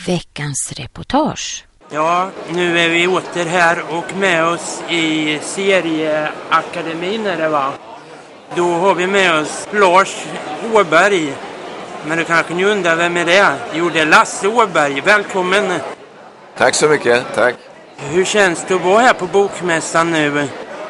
veckans reportage. Ja, nu är vi åter här och med oss i serieakademin är det va? Då har vi med oss Lars Åberg. Men du kanske ni undrar vem är det? Jo, det är Lasse Åberg. Välkommen! Tack så mycket, tack. Hur känns det att vara här på bokmässan nu?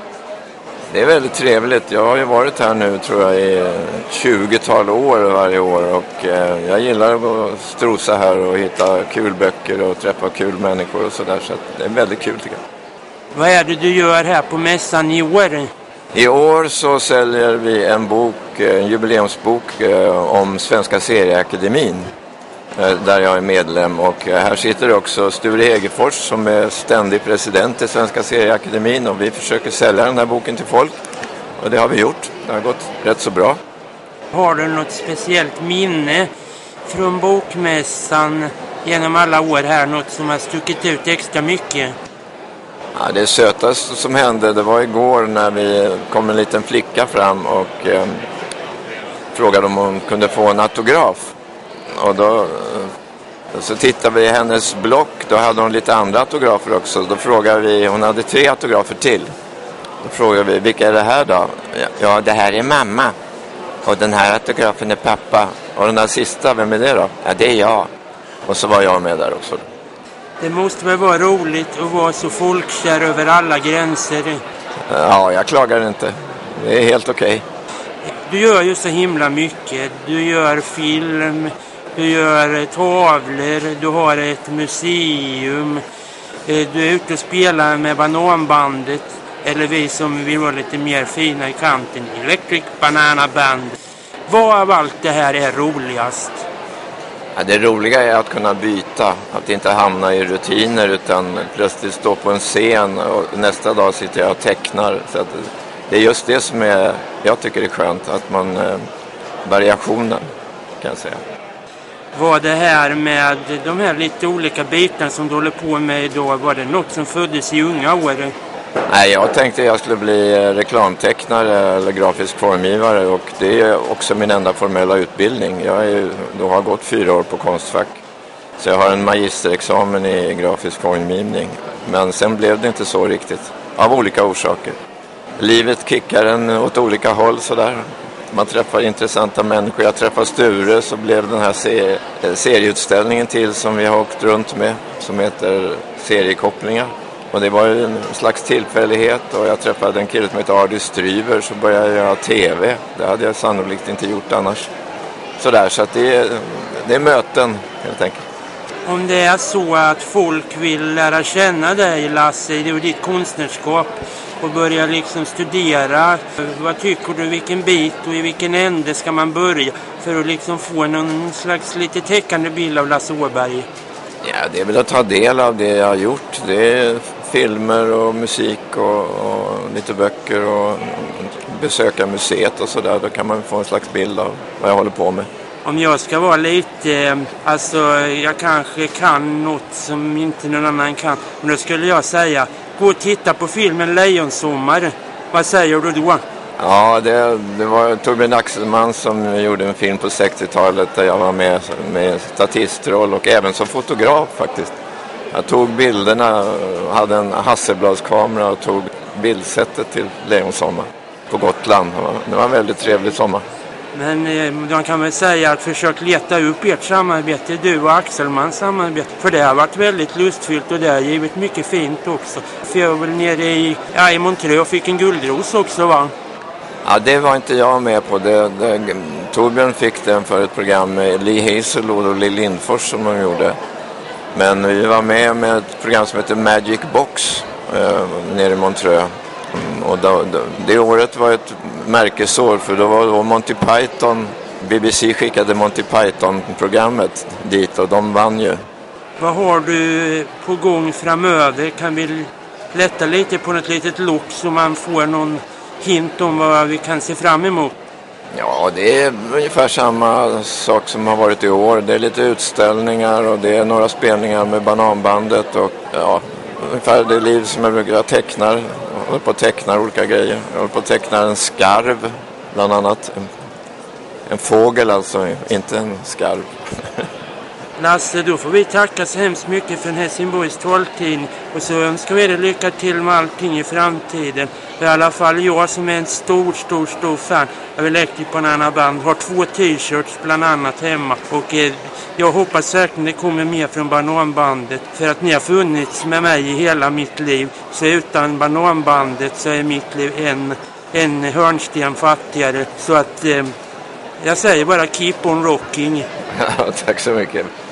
Det är väldigt trevligt. Jag har ju varit här nu tror jag i 20-tal år varje år och jag gillar att strosa här och hitta kul böcker och träffa kul människor och sådär, så att det är väldigt kul tycker jag. Vad är det du gör här på mässan i år? I år så säljer vi en bok, en jubileumsbok om Svenska serieakademin där jag är medlem, och här sitter också Sture Hegerfors som är ständig president i Svenska serieakademin, och vi försöker sälja den här boken till folk och det har vi gjort. Det har gått rätt så bra. Har du något speciellt minne från bokmässan genom alla år här, något som har stuckit ut extra mycket? Ja, det sötaste som hände, det var igår när vi kom en liten flicka fram och frågade om hon kunde få en autograf. Och då så tittade vi i hennes block, då hade hon lite andra autografer också. Då frågade vi, hon hade 3 autografer till. Då frågade vi, vilka är det här då? Ja, det här är mamma. Och den här autografen är pappa. Och den där sista, vem är det då? Ja, det är jag. Och så var jag med där också. Det måste väl vara roligt att vara så folkkär över alla gränser. Ja, jag klagar inte. Det är helt okej. Du gör ju så himla mycket. Du gör film, du gör tavlor, du har ett museum. Du är ute och spelar med Bananbandet. Eller vi som vill vara lite mer fina i kanten, Electric Banana Band. Vad av allt det här är roligast? Ja, det roliga är att kunna byta, att inte hamna i rutiner utan plötsligt stå på en scen och nästa dag sitter jag och tecknar. Så att det är just det som jag tycker är skönt, att man variationen kan jag säga. Var det här med de här lite olika bitarna som du håller på med idag, var det något som föddes i unga år? Nej, jag tänkte jag skulle bli reklamtecknare eller grafisk formgivare, och det är också min enda formella utbildning. Jag har gått 4 år på Konstfack, så jag har en magisterexamen i grafisk formgivning. Men sen blev det inte så riktigt, av olika orsaker. Livet kickar en åt olika håll sådär. Man träffar intressanta människor. Jag träffade Sture, så blev den här serieutställningen till som vi har åkt runt med, som heter Seriekopplingar. Och det var ju en slags tillfällighet, och jag träffade en kille som heter Ardy Stryver, så började jag göra tv. Det hade jag sannolikt inte gjort annars. Sådär, så att det är möten helt enkelt. Om det är så att folk vill lära känna dig, Lasse, och ditt konstnärskap och börja liksom studera, vad tycker du, vilken bit och i vilken ände ska man börja för att liksom få någon slags lite täckande bild av Lasse Åberg? Ja, det är väl att ta del av det jag har gjort. Det är filmer och musik och lite böcker och besöka museet och sådär. Då kan man få en slags bild av vad jag håller på med. Om jag ska vara lite, alltså jag kanske kan något som inte någon annan kan. Men då skulle jag säga, gå och titta på filmen Lejonsommar. Vad säger du då? Ja, det var Torbjörn Axelman som gjorde en film på 60-talet där jag var med statistroll och även som fotograf faktiskt. Jag tog bilderna, hade en Hasselbladskamera och tog bildsättet till Lejonsommar på Gotland. Det var en väldigt trevlig sommar. Men man kan väl säga att försök leta upp ert samarbete, du och Axelmans samarbete. För det har varit väldigt lustfyllt och det har givit mycket fint också. För jag var nere i Montreux och fick en guldros också, va? Ja, det var inte jag med på. Torbjörn fick den för ett program med Lee Hazelwood och Lee Lindfors som de gjorde. Men vi var med ett program som heter Magic Box nere i Montreux. Och det året var ett märkesår, för då var Monty Python, BBC skickade Monty Python-programmet dit och de vann ju. Vad har du på gång framöver? Kan vi lätta lite på något litet lock så man får någon hint om vad vi kan se fram emot? Ja, det är ungefär samma sak som har varit i år. Det är lite utställningar och det är några spelningar med Bananbandet och ja, ungefär det liv som jag tecknar. Jag håller på att teckna olika grejer. Jag håller på att teckna en skarv bland annat. En fågel alltså, inte en skarv. Lasse, då får vi tacka så hemskt mycket för den här Helsingborgs taltidning. Och så önskar vi dig lycka till med allting i framtiden. I alla fall jag som är en stor fan av Electric Banana Band har 2 t-shirts bland annat hemma. Och jag hoppas säkert det kommer mer från Bananbandet. För att ni har funnits med mig i hela mitt liv. Så utan Bananbandet så är mitt liv en hörnsten fattigare. Så att jag säger bara keep on rocking. Tack så mycket.